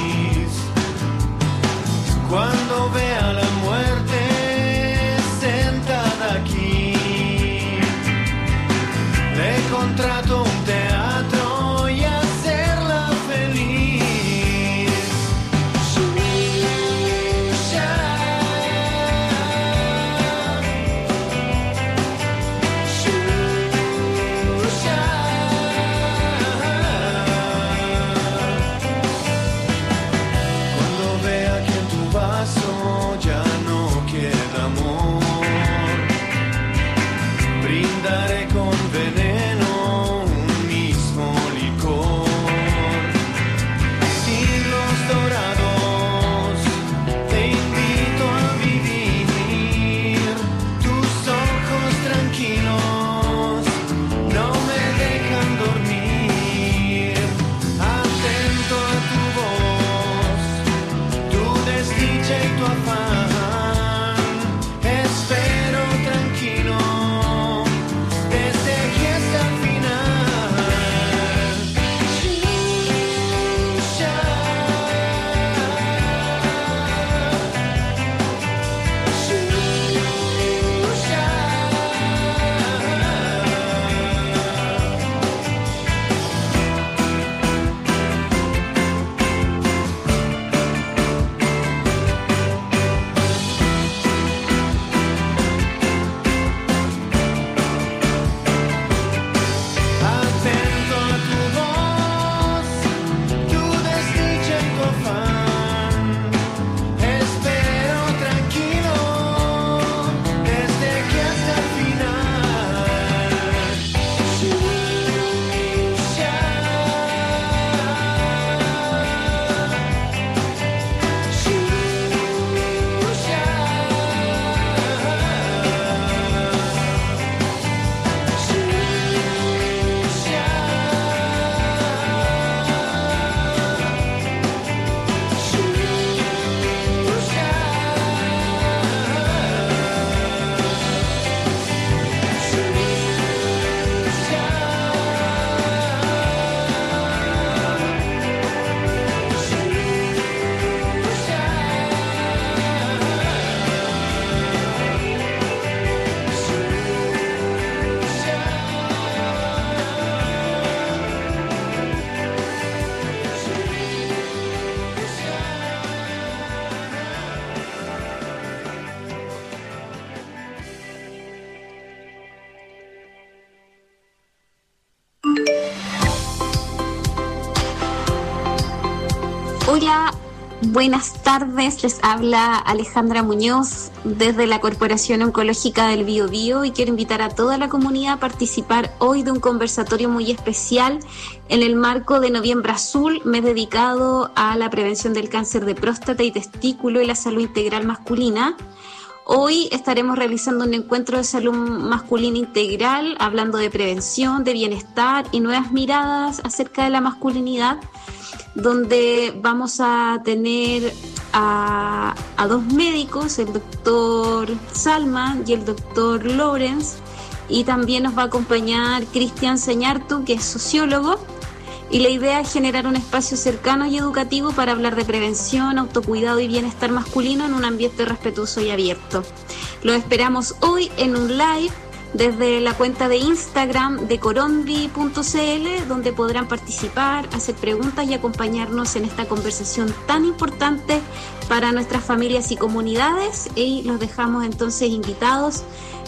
Hola, buenas tardes. Les habla Alejandra Muñoz desde la Corporación Oncológica del Biobío y quiero invitar a toda la comunidad a participar hoy de un conversatorio muy especial en el marco de Noviembre Azul, mes dedicado a la prevención del cáncer de próstata y testículo y la salud integral masculina. Hoy estaremos realizando un encuentro de salud masculina integral, hablando de prevención, de bienestar y nuevas miradas acerca de la masculinidad, donde vamos a tener a dos médicos, el doctor Salman y el doctor Lawrence, y también nos va a acompañar Cristian Señartu, que es sociólogo, y la idea es generar un espacio cercano y educativo para hablar de prevención, autocuidado y bienestar masculino en un ambiente respetuoso y abierto. Los esperamos hoy en un live desde la cuenta de Instagram de corondi.cl, donde podrán participar, hacer preguntas y acompañarnos en esta conversación tan importante para nuestras familias y comunidades. Y los dejamos entonces invitados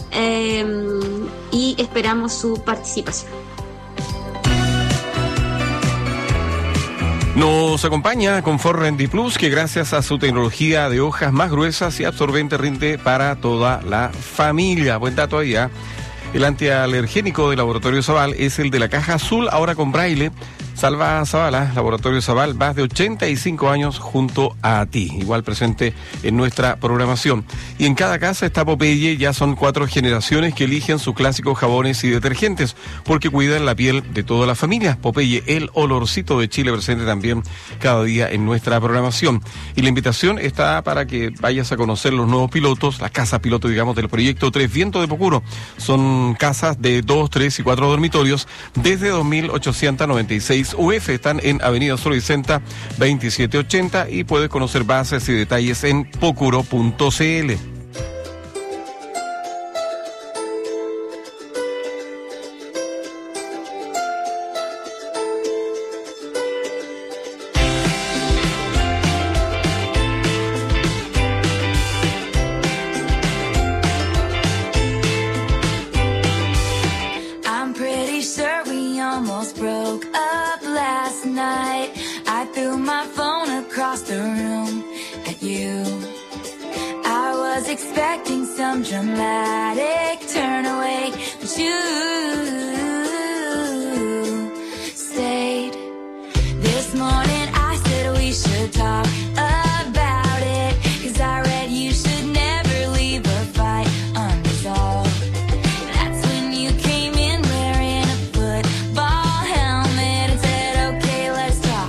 y esperamos su participación. Nos acompaña Confort Rendi Plus, que gracias a su tecnología de hojas más gruesas y absorbente rinde para toda la familia. Buen dato ahí, ¿eh? El antialergénico de Laboratorio Zaval es el de la caja azul, ahora con braille. Salva Zavala, Laboratorio Zaval, más de 85 años junto a ti, igual presente en nuestra programación. Y en cada casa está Popeye, ya son 4 generaciones que eligen sus clásicos jabones y detergentes, porque cuidan la piel de toda la familia. Popeye, el olorcito de Chile, presente también cada día en nuestra programación. Y la invitación está para que vayas a conocer los nuevos pilotos, la casa piloto, digamos, del proyecto Tres Vientos de Pocuro. Son casas de 2, 3 y 4 dormitorios desde 2.896 UF, están en Avenida Sol Vicenta 2780 y puedes conocer bases y detalles en pocuro.cl. Dramatic turn away, but you stayed. This morning I said we should talk about it, 'cause I read you should never leave a fight unresolved. That's when you came in wearing a football helmet and said, okay, let's talk.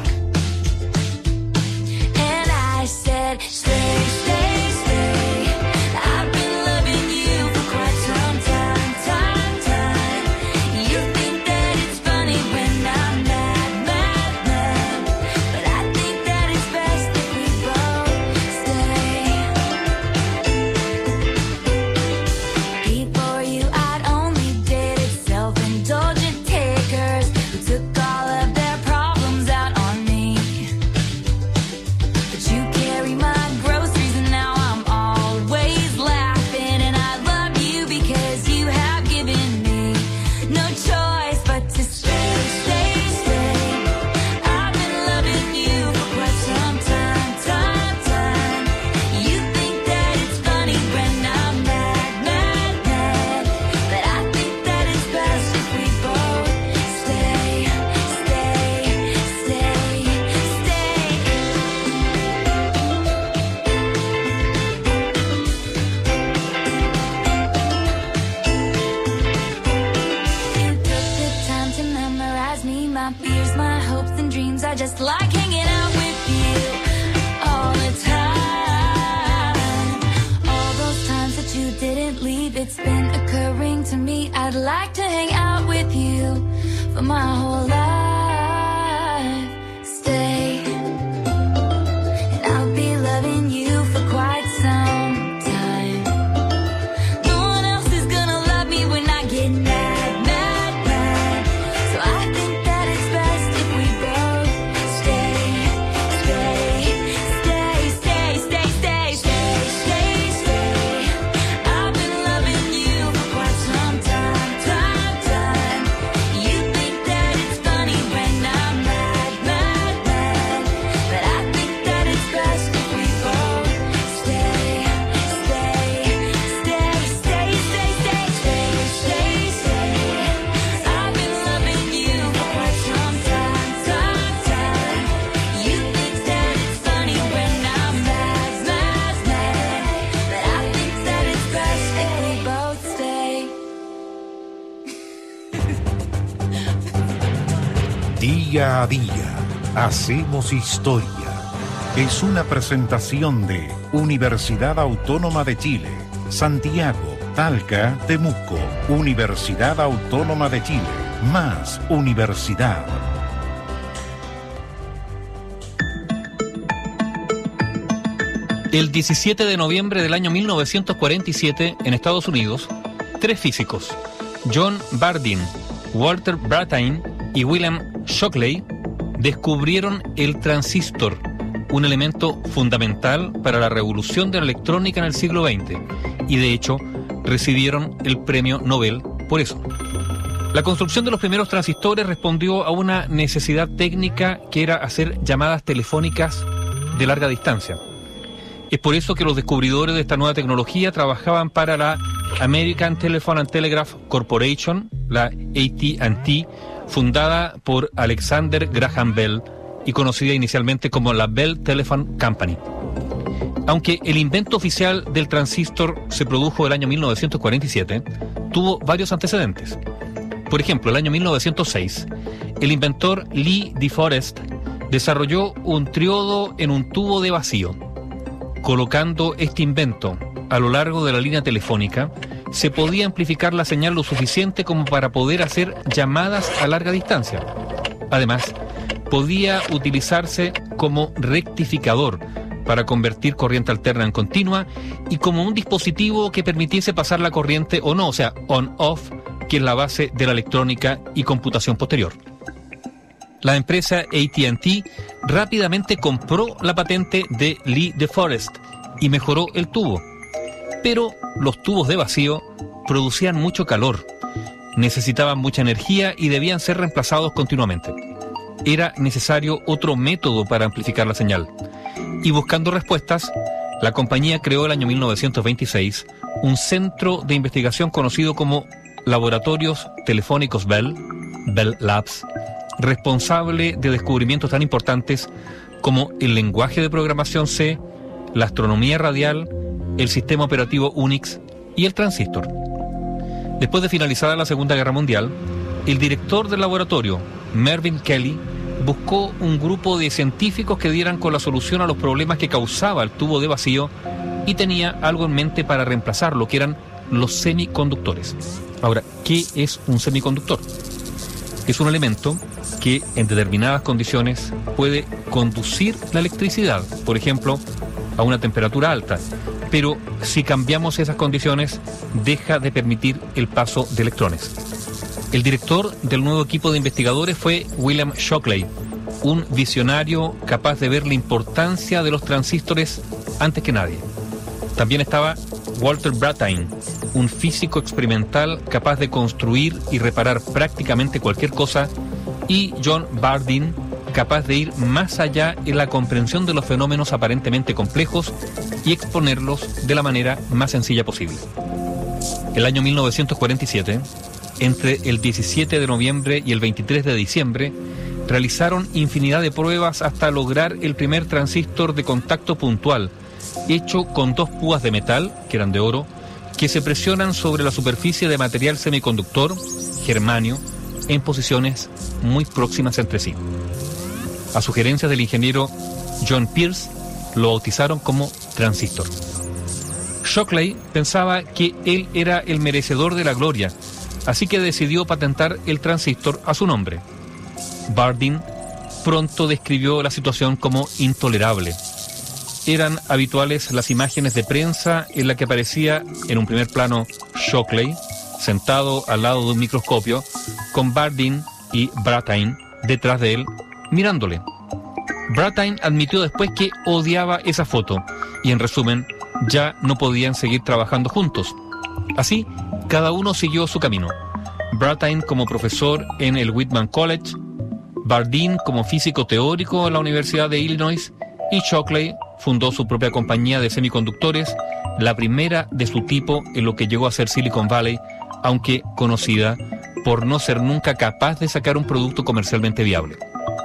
And I said, stay, stay, stay. I've been loving you for quite some time, time, time. You think that it's funny when I'm mad, mad, mad, but I think that it's best if we both stay. Before you, I'd only dated self-indulgent takers who took all of their problems out on me. But you carry my groceries and now I'm always laughing, and I love you because you have given me no choice but to stay, stay, stay. I've been loving you for quite some time, time, time. You think that it's funny when I'm mad, mad, mad, but I think that it's best if we both stay, stay, stay, stay. You took the time to memorize me, my fears, my hopes and dreams. I just like hanging out with you all the time. All those times that you didn't leave, it's been occurring to me. I'd like to hang out with you for my whole life. Stay, and I'll be loving you for quite some time. No one else is gonna love me when I get mad, mad, mad. So I think that it's best if we both stay, stay, stay, stay, stay, stay, stay, stay, stay. I've been loving you for quite some time, time, time. You think that it's funny Día a día, hacemos historia. Es una presentación de Universidad Autónoma de Chile, Santiago, Talca, Temuco. Universidad Autónoma de Chile, más universidad. El 17 de noviembre del año 1947, en Estados Unidos, 3 físicos, John Bardeen, Walter Brattain y William Shockley, descubrieron el transistor, un elemento fundamental para la revolución de la electrónica en el siglo XX, y de hecho recibieron el premio Nobel por eso. La construcción de los primeros transistores respondió a una necesidad técnica que era hacer llamadas telefónicas de larga distancia. Es por eso que los descubridores de esta nueva tecnología trabajaban para la American Telephone and Telegraph Corporation, la AT&T, fundada por Alexander Graham Bell y conocida inicialmente como la Bell Telephone Company. Aunque el invento oficial del transistor se produjo el año 1947, tuvo varios antecedentes. Por ejemplo, el año 1906, el inventor Lee De Forest desarrolló un triodo en un tubo de vacío. Colocando este invento a lo largo de la línea telefónica, se podía amplificar la señal lo suficiente como para poder hacer llamadas a larga distancia. Además, podía utilizarse como rectificador para convertir corriente alterna en continua y como un dispositivo que permitiese pasar la corriente o no, o sea, on-off, que es la base de la electrónica y computación posterior. La empresa AT&T rápidamente compró la patente de Lee De Forest y mejoró el tubo. Pero los tubos de vacío producían mucho calor, necesitaban mucha energía y debían ser reemplazados continuamente. Era necesario otro método para amplificar la señal. Y buscando respuestas, la compañía creó el año 1926 un centro de investigación conocido como Laboratorios Telefónicos Bell, Bell Labs, responsable de descubrimientos tan importantes como el lenguaje de programación C, la astronomía radial, el sistema operativo Unix y el transistor. Después de finalizada la Segunda Guerra Mundial, el director del laboratorio, Mervyn Kelly, buscó un grupo de científicos que dieran con la solución a los problemas que causaba el tubo de vacío y tenía algo en mente para reemplazarlo, que eran los semiconductores. Ahora, ¿qué es un semiconductor? Es un elemento que en determinadas condiciones puede conducir la electricidad, por ejemplo, a una temperatura alta, pero si cambiamos esas condiciones, deja de permitir el paso de electrones. El director del nuevo equipo de investigadores fue William Shockley, un visionario capaz de ver la importancia de los transistores antes que nadie. También estaba Walter Brattain, un físico experimental capaz de construir y reparar prácticamente cualquier cosa, y John Bardeen, capaz de ir más allá en la comprensión de los fenómenos aparentemente complejos y exponerlos de la manera más sencilla posible. El año 1947, entre el 17 de noviembre y el 23 de diciembre, realizaron infinidad de pruebas hasta lograr el primer transistor de contacto puntual, hecho con 2 púas de metal, que eran de oro, que se presionan sobre la superficie de material semiconductor, germanio, en posiciones muy próximas entre sí. A sugerencias del ingeniero John Pierce, lo bautizaron como transistor. Shockley pensaba que él era el merecedor de la gloria, así que decidió patentar el transistor a su nombre. Bardeen pronto describió la situación como intolerable. Eran habituales las imágenes de prensa en la que aparecía en un primer plano Shockley, sentado al lado de un microscopio, con Bardeen y Brattain detrás de él, mirándole. Brattain admitió después que odiaba esa foto y, en resumen, ya no podían seguir trabajando juntos. Así, cada uno siguió su camino. Brattain como profesor en el Whitman College, Bardeen como físico teórico en la Universidad de Illinois, y Shockley fundó su propia compañía de semiconductores, la primera de su tipo en lo que llegó a ser Silicon Valley, aunque conocida por no ser nunca capaz de sacar un producto comercialmente viable.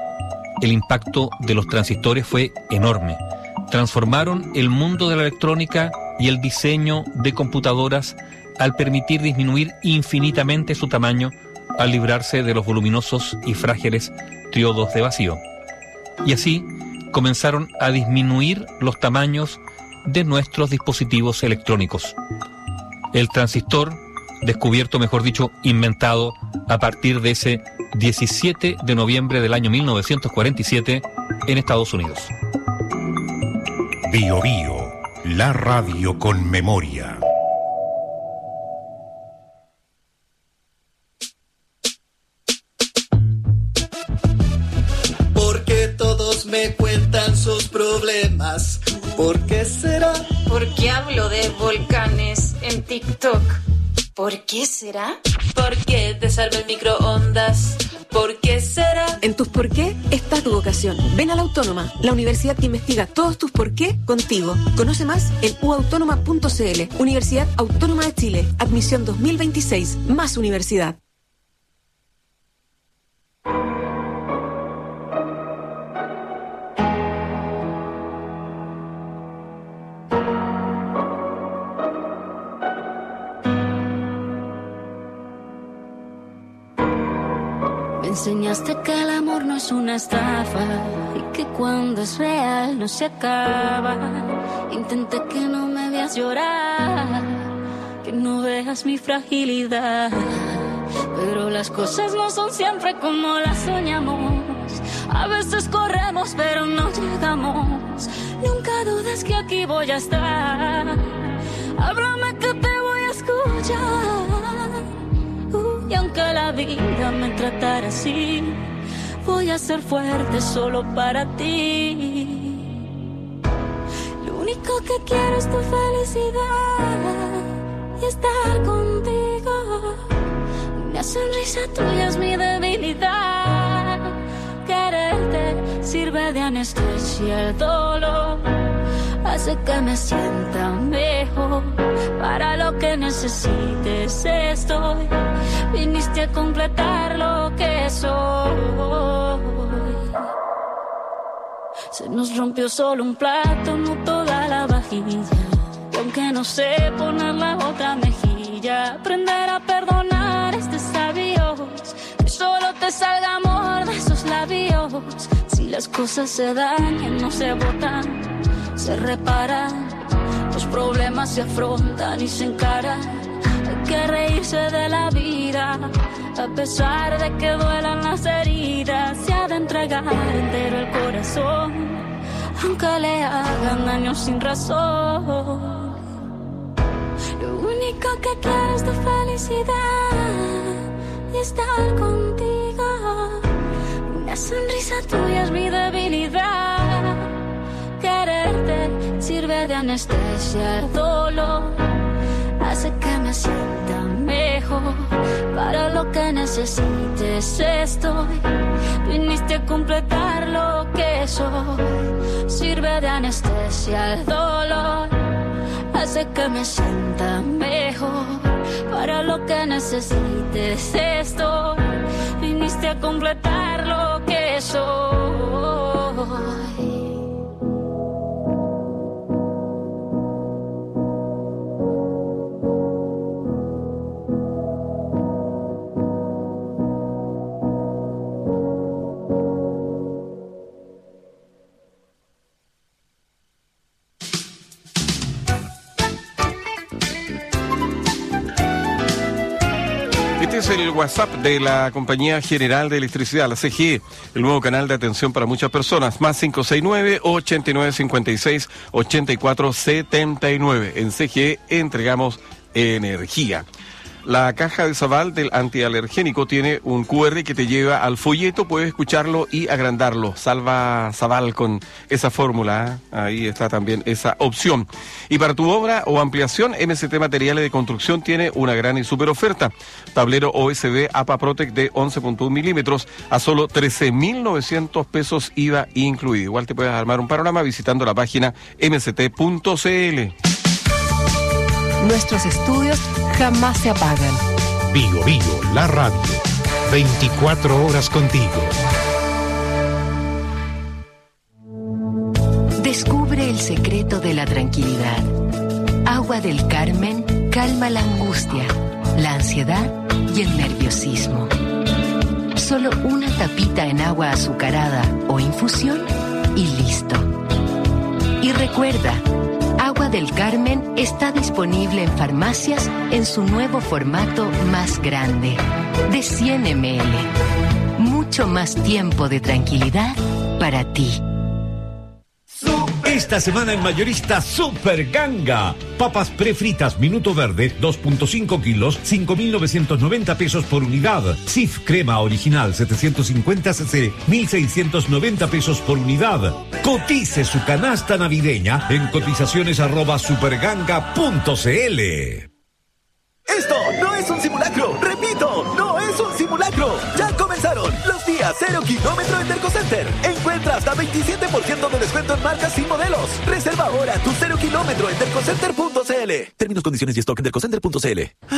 El impacto de los transistores fue enorme. Transformaron el mundo de la electrónica y el diseño de computadoras al permitir disminuir infinitamente su tamaño al librarse de los voluminosos y frágiles triodos de vacío. Y así comenzaron a disminuir los tamaños de nuestros dispositivos electrónicos. El transistor, descubierto, mejor dicho, inventado a partir de ese 17 de noviembre del año 1947 en Estados Unidos. Bio Bio, la radio con memoria. Porque todos me cuentan sus problemas. ¿Por qué será? Porque hablo de volcanes en TikTok. ¿Por qué será? Porque te salva el microondas. ¿Por qué será? En tus por qué está tu vocación. Ven a la Autónoma, la universidad que investiga todos tus por qué contigo. Conoce más en uautónoma.cl. Universidad Autónoma de Chile. Admisión 2026. Más universidad. Enseñaste que el amor no es una estafa y que cuando es real no se acaba. Intenté que no me veas llorar, que no veas mi fragilidad, pero las cosas no son siempre como las soñamos. A veces corremos pero no llegamos. Nunca dudes que aquí voy a estar. Háblame que te voy a escuchar. Y aunque la vida me tratara así, voy a ser fuerte solo para ti. Lo único que quiero es tu felicidad y estar contigo. Una sonrisa tuya es mi debilidad. Quererte sirve de anestesia el dolor. Hace que me sienta mejor. Para lo que necesites estoy. Viniste a completar lo que soy. Se nos rompió solo un plato, no toda la vajilla. Y aunque no sé poner la otra mejilla, aprender a perdonar es de sabios. Que solo te salga amor de esos labios. Si las cosas se dañan, no se botan, se reparan. Los problemas se afrontan y se encaran. Hay que reírse de la vida, a pesar de que duelan las heridas. Se ha de entregar entero el corazón, aunque le hagan daño sin razón. Lo único que quiero es tu felicidad y estar contigo. Una sonrisa tuya es mi debilidad. Quererte sirve de anestesia el dolor. Hace que me sienta mejor. Para lo que necesites estoy. Viniste a completar lo que soy. Sirve de anestesia el dolor. Hace que me sienta mejor. Para lo que necesites estoy. Viniste a completar lo que soy. Este es el WhatsApp de la Compañía General de Electricidad, la CGE, el nuevo canal de atención para muchas personas, más 569-8956-8479. En CGE entregamos energía. La caja de Saval del antialergénico tiene un QR que te lleva al folleto, puedes escucharlo y agrandarlo. Salva Saval con esa fórmula, ahí está también esa opción. Y para tu obra o ampliación, MST Materiales de Construcción tiene una gran y super oferta. Tablero OSB APA Protec de 11.1 milímetros a solo 13.900 pesos IVA incluido. Igual te puedes armar un panorama visitando la página mst.cl. Nuestros estudios jamás se apagan. Bio Bio, la radio. 24 horas contigo. Descubre el secreto de la tranquilidad. Agua del Carmen calma la angustia, la ansiedad y el nerviosismo. Solo una tapita en agua azucarada o infusión y listo. Y recuerda, Agua del Carmen está disponible en farmacias en su nuevo formato más grande, de 100 ml. Mucho más tiempo de tranquilidad para ti. Esta semana en Mayorista Super Ganga. Papas prefritas Minuto Verde, 2.5 kilos, 5.990 pesos por unidad. Cif Crema Original 750 cc, 1.690 pesos por unidad. Cotice su canasta navideña en cotizaciones@superganga.cl. Esto no es un simulacro, repito, no es un simulacro. Ya comenzaron los días 0 kilómetro en Dercocenter. Encuentra hasta 27% de descuento en marcas y modelos. Reserva ahora tu 0 kilómetro en dercocenter.cl. Términos, condiciones y stock en dercocenter.cl.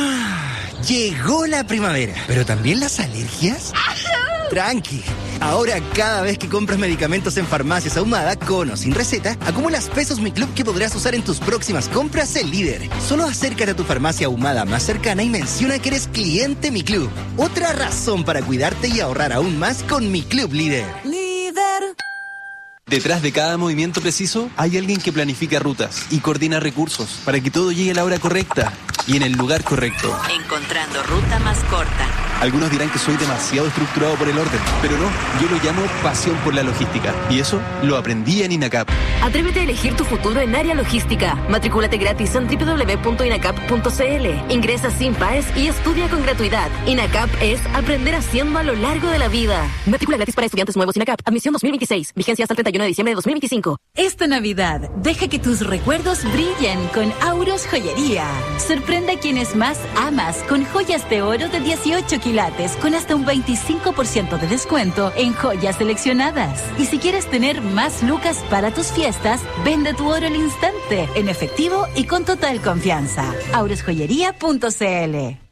Llegó la primavera, pero también las alergias. Tranqui. Ahora, cada vez que compras medicamentos en Farmacias Ahumada, con o sin receta, acumulas pesos Mi Club que podrás usar en tus próximas compras en Líder. Solo acércate a tu farmacia Ahumada más cercana y menciona que eres cliente Mi Club. Otra razón para cuidarte y ahorrar aún más con Mi Club Líder. Líder. Detrás de cada movimiento preciso hay alguien que planifica rutas y coordina recursos para que todo llegue a la hora correcta y en el lugar correcto. Encontrando ruta más corta. Algunos dirán que soy demasiado estructurado por el orden, pero no, yo lo llamo pasión por la logística y eso lo aprendí en INACAP. Atrévete a elegir tu futuro en área logística. Matricúlate gratis en www.inacap.cl. Ingresa sin PAES y estudia con gratuidad. INACAP es aprender haciendo a lo largo de la vida. Matrícula gratis para estudiantes nuevos INACAP. Admisión 2026. Vigencia hasta el 31 de diciembre de 2025. Esta Navidad, deja que tus recuerdos brillen con Auros Joyería. Sorprende a quienes más amas con joyas de oro de 18 quilates con hasta un 25% de descuento en joyas seleccionadas. Y si quieres tener más lucas para tus fiestas, vende tu oro al instante, en efectivo y con total confianza. aurosjoyería.cl.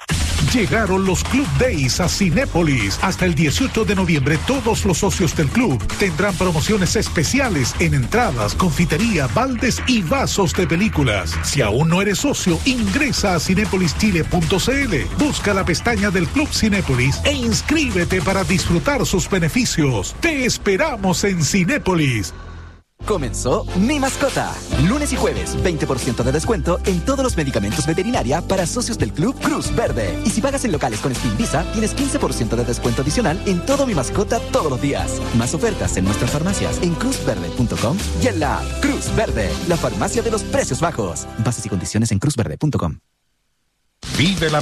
Llegaron los Club Days a Cinépolis. Hasta el 18 de noviembre, todos los socios del club tendrán promociones especiales en entradas, confitería, baldes y vasos de películas. Si aún no eres socio, ingresa a cinépolischile.cl. Busca la pestaña del Club Cinépolis e inscríbete para disfrutar sus beneficios. Te esperamos en Cinépolis. Comenzó Mi Mascota. Lunes y jueves, 20% de descuento en todos los medicamentos veterinaria para socios del Club Cruz Verde. Y si pagas en locales con Spin Visa, tienes 15% de descuento adicional en todo Mi Mascota todos los días. Más ofertas en nuestras farmacias en cruzverde.com y en la app Cruz Verde, la farmacia de los precios bajos. Bases y condiciones en cruzverde.com. Vive la